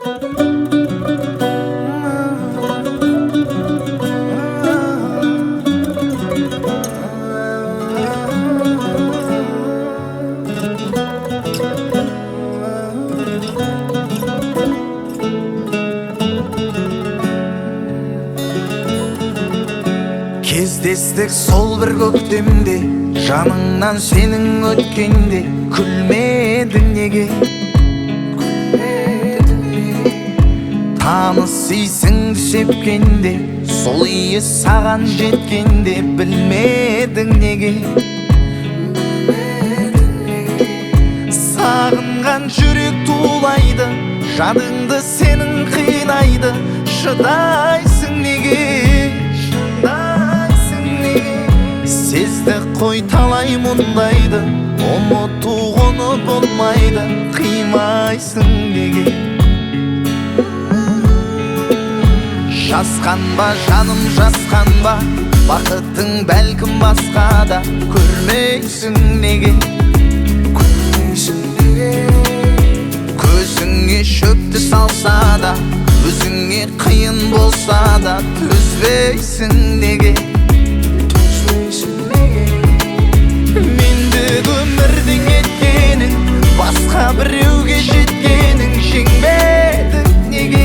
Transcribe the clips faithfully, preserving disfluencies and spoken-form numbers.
Кездестік сол бір көктемде, жаныңнан сенің өткенде, күлмедің неге? Танысыйсың сепкенде, сол иі саған жеткенде, білмедің неге? Сағынған жүрек тулайды, жадыңды сенің қинайды, шыдайсың неге? Сезді қой талай мұндайды, ұмытуғыны болмайды, қимайсың неге? Жасқанба жаным жасқанба, бақытың бәлкім басқада, көрмейсің неге? Көзіңе шөпті салса да, өзіңе қиын болса да, төзбейсің неге? Мендік өмірдің еткенің, басқа біреуге жеткенің, жеңбедің неге?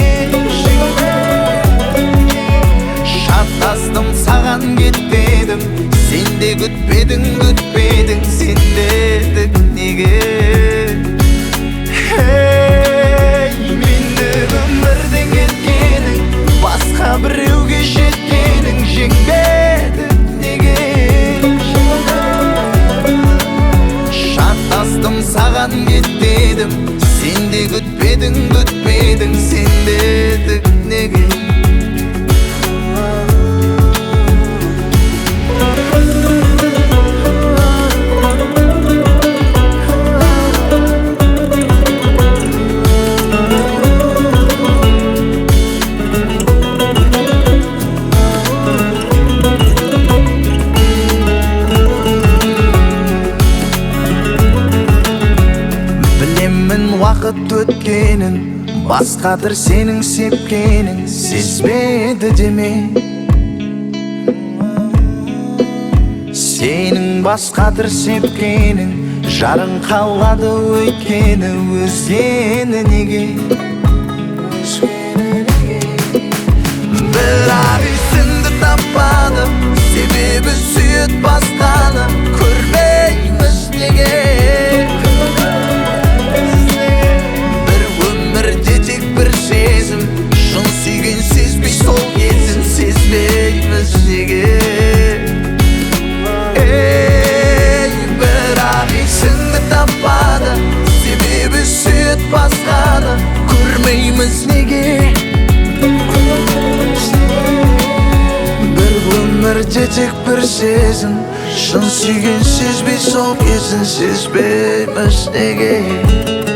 Шаттастым саған кетпедім, сен де күтпедің, күтпедің, сендедік неге? Мендік өмірдің еткенің, басқа біреуге жеткенің, жеңбедің неге? Шаттастым саған кетпедім, сен де күтпедің, күтпедің, сендедік неге? Уақыт өткенін, басқадыр сенің сепкенің, сезбеді деме? Сенің басқадыр сепкенің, жарың қалады өйткені, өзгені неге? Бірақ есіңді таппады, себебі сүйет басқаны, көрмейміз неге? Шын сүйген сезбей сол кезін, сезбейміз неге? Ей, бірақ есіңді таппады, себебі сүйет басқаны, көрмейміз неге? Бір өмірде тек бір сезім, шын сүйген сезбей сол кезін, сезбейміз неге?